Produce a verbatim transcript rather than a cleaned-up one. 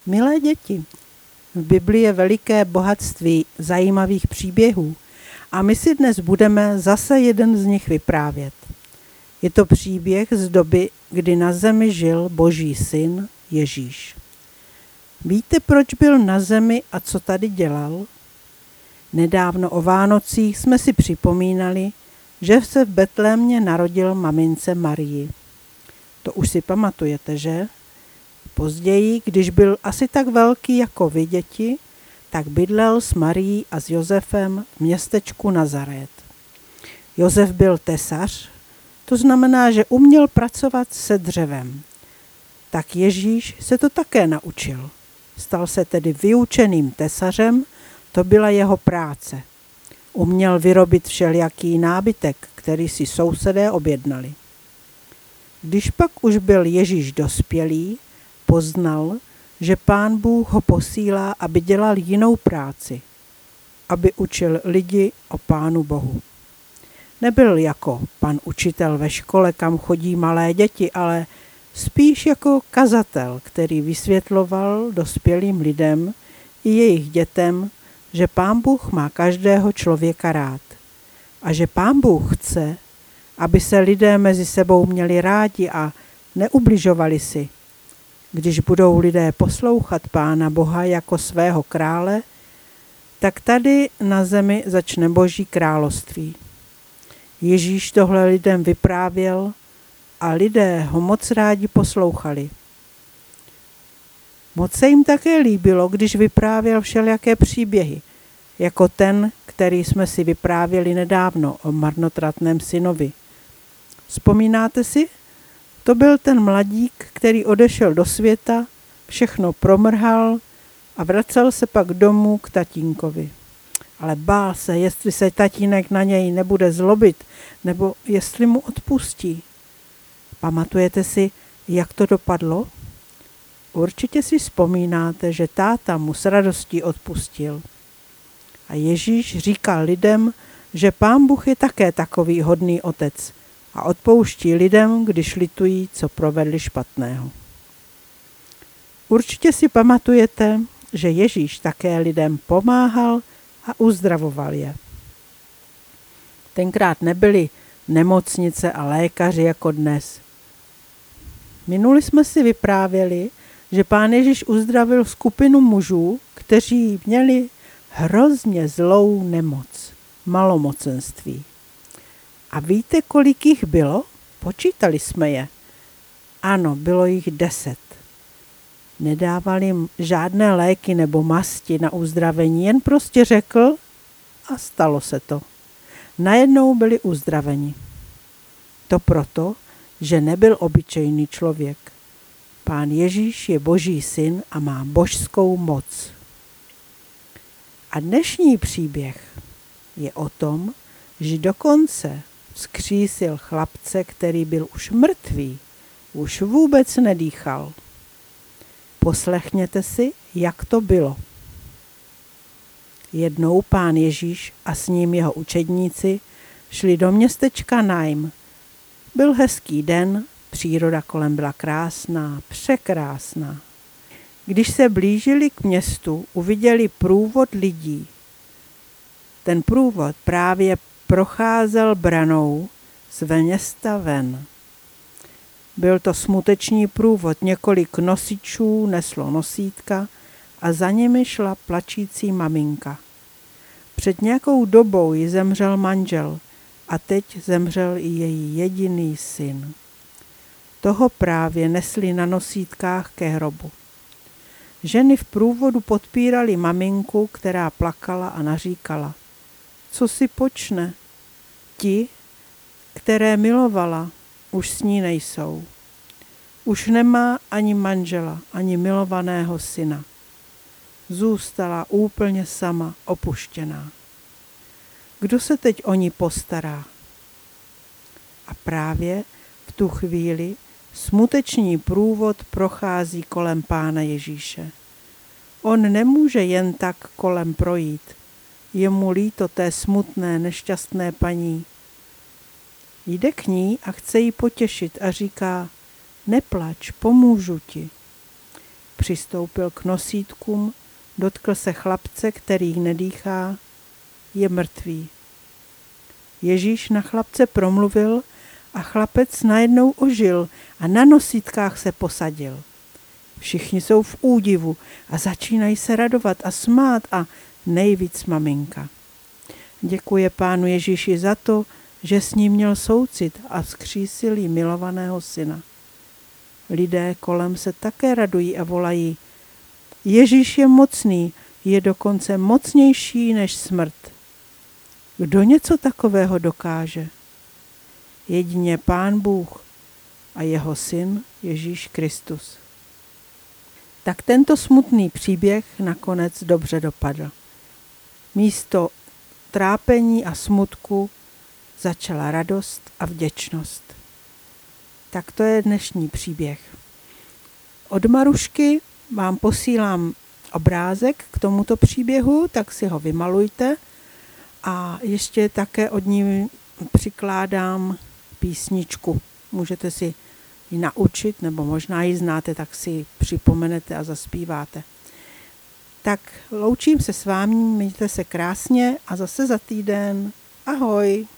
Milé děti, v Biblii je veliké bohatství zajímavých příběhů a my si dnes budeme zase jeden z nich vyprávět. Je to příběh z doby, kdy na zemi žil Boží syn Ježíš. Víte, proč byl na zemi a co tady dělal? Nedávno o Vánocích jsme si připomínali, že se v Betlémě narodil mamince Marii. To už si pamatujete, že? Později, když byl asi tak velký jako vy, děti, tak bydlel s Marií a s Josefem v městečku Nazaret. Josef byl tesař, to znamená, že uměl pracovat se dřevem. Tak Ježíš se to také naučil. Stal se tedy vyučeným tesařem, to byla jeho práce. Uměl vyrobit všelijaký nábytek, který si sousedé objednali. Když pak už byl Ježíš dospělý, poznal, že Pán Bůh ho posílá, aby dělal jinou práci, aby učil lidi o Pánu Bohu. Nebyl jako pan učitel ve škole, kam chodí malé děti, ale spíš jako kazatel, který vysvětloval dospělým lidem i jejich dětem, že Pán Bůh má každého člověka rád a že Pán Bůh chce, aby se lidé mezi sebou měli rádi a neubližovali si. Když budou lidé poslouchat Pána Boha jako svého krále, tak tady na zemi začne Boží království. Ježíš tohle lidem vyprávěl a lidé ho moc rádi poslouchali. Moc se jim také líbilo, když vyprávěl všelijaké příběhy, jako ten, který jsme si vyprávěli nedávno o marnotratném synovi. Vzpomínáte si? To byl ten mladík, který odešel do světa, všechno promrhal a vracel se pak domů k tatínkovi. Ale bál se, jestli se tatínek na něj nebude zlobit, nebo jestli mu odpustí. Pamatujete si, jak to dopadlo? Určitě si vzpomínáte, že táta mu s radostí odpustil. A Ježíš říkal lidem, že Pán Bůh je také takový hodný otec a odpouští lidem, když litují, co provedli špatného. Určitě si pamatujete, že Ježíš také lidem pomáhal a uzdravoval je. Tenkrát nebyly nemocnice a lékaři jako dnes. Minuli jsme si vyprávěli, že Pán Ježíš uzdravil skupinu mužů, kteří měli hrozně zlou nemoc, malomocenství. A víte, kolik jich bylo? Počítali jsme je. Ano, bylo jich deset. Nedával jim žádné léky nebo masti na uzdravení, jen prostě řekl a stalo se to. Najednou byli uzdraveni. To proto, že nebyl obyčejný člověk. Pán Ježíš je Boží syn a má božskou moc. A dnešní příběh je o tom, že dokonce vzkřísil chlapce, který byl už mrtvý, už vůbec nedýchal. Poslechněte si, jak to bylo. Jednou Pán Ježíš a s ním jeho učedníci šli do městečka Naim. Byl hezký den, příroda kolem byla krásná, překrásná. Když se blížili k městu, uviděli průvod lidí. Ten průvod právě procházel branou z města ven. Byl to smutečný průvod, několik nosičů neslo nosítka a za nimi šla plačící maminka. Před nějakou dobou jí zemřel manžel a teď zemřel i její jediný syn. Toho právě nesli na nosítkách ke hrobu. Ženy v průvodu podpírali maminku, která plakala a naříkala. Co si počne? Ti, které milovala, už s ní nejsou. Už nemá ani manžela, ani milovaného syna. Zůstala úplně sama, opuštěná. Kdo se teď o ní postará? A právě v tu chvíli smutečný průvod prochází kolem Pána Ježíše. On nemůže jen tak kolem projít. Je mu líto té smutné, nešťastné paní. Jde k ní a chce ji potěšit a říká, neplač, pomůžu ti. přistoupil k nosítkům, dotkl se chlapce, který nedýchá, je mrtvý. Ježíš na chlapce promluvil a chlapec najednou ožil a na nosítkách se posadil. Všichni jsou v údivu a začínají se radovat a smát a nejvíc maminka. Děkuje Pánu Ježíši za to, že s ním měl soucit a vzkřísil jí milovaného syna. Lidé kolem se také radují a volají: Ježíš je mocný, je dokonce mocnější než smrt. Kdo něco takového dokáže? Jedině Pán Bůh a jeho syn Ježíš Kristus. Tak tento smutný příběh nakonec dobře dopadl. Místo trápení a smutku začala radost a vděčnost. Tak to je dnešní příběh. Od Marušky vám posílám obrázek k tomuto příběhu, tak si ho vymalujte. A ještě také od ní přikládám písničku. Můžete si ji naučit, nebo možná ji znáte, tak si ji připomenete a zaspíváte. Tak loučím se s vámi, mějte se krásně a zase za týden. Ahoj!